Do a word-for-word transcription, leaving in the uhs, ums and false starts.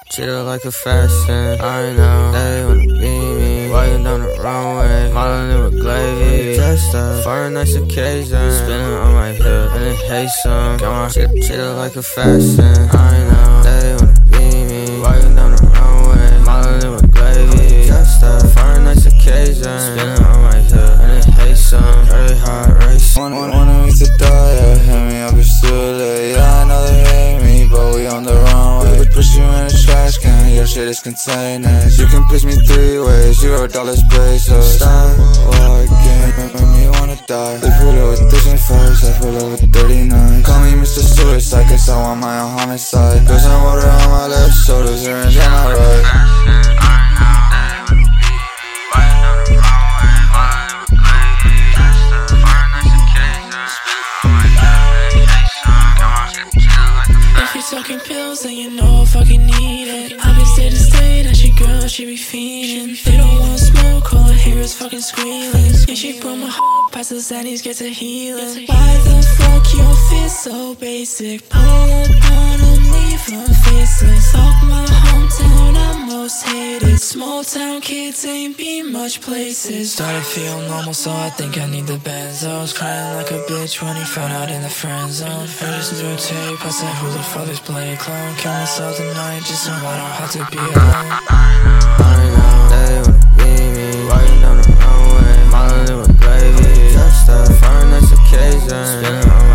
treat her like a fashion. I know they wanna be me. Walking down the runway, modeling with Glavy. Dressed up for a nice occasion, spinning on my hip and it hates some. Got my treat, treat her like a fashion. I know they wanna be me. Walking down the runway, modeling with Glavy. Dressed up for a nice occasion, spinning on my hip and it hates some. Very hard race. Wanna, wanna me to die, yeah. Hit me up, it's too late. Yeah, I know they hate me, but we on the wrong way. Push you in a trash can, your shit is containers. You can push me three ways, zero dollars pesos. Stop walking, make me wanna die. They pull up with this and fives, I pull up with thirty-nine. Call me Mister Suicide, cause I want my own homicide. There's no water on my left, shoulders are in my right. Talking pills, then you know I fucking need it. I be state to state, and she girl, she be fiending. They don't want smoke, all I hear is fucking squealing. Yeah, she put my heart past the Xannies, get to healing. Why the fuck you feel so basic? Pull up on them, leave them faceless. Fuck my hometown, I'm most hated. Small town kids ain't been much places. Started feeling normal, so I think I need the benzos. Crying like a bitch when he found out in the friend zone. Heard this new tape, I said who the fuck is playing clone? Kill myself tonight just so I don't have to be alone. I know they wanna be me. Walking down the runway, modeling with Glavy. Dressed up for a nice occasion, spinning on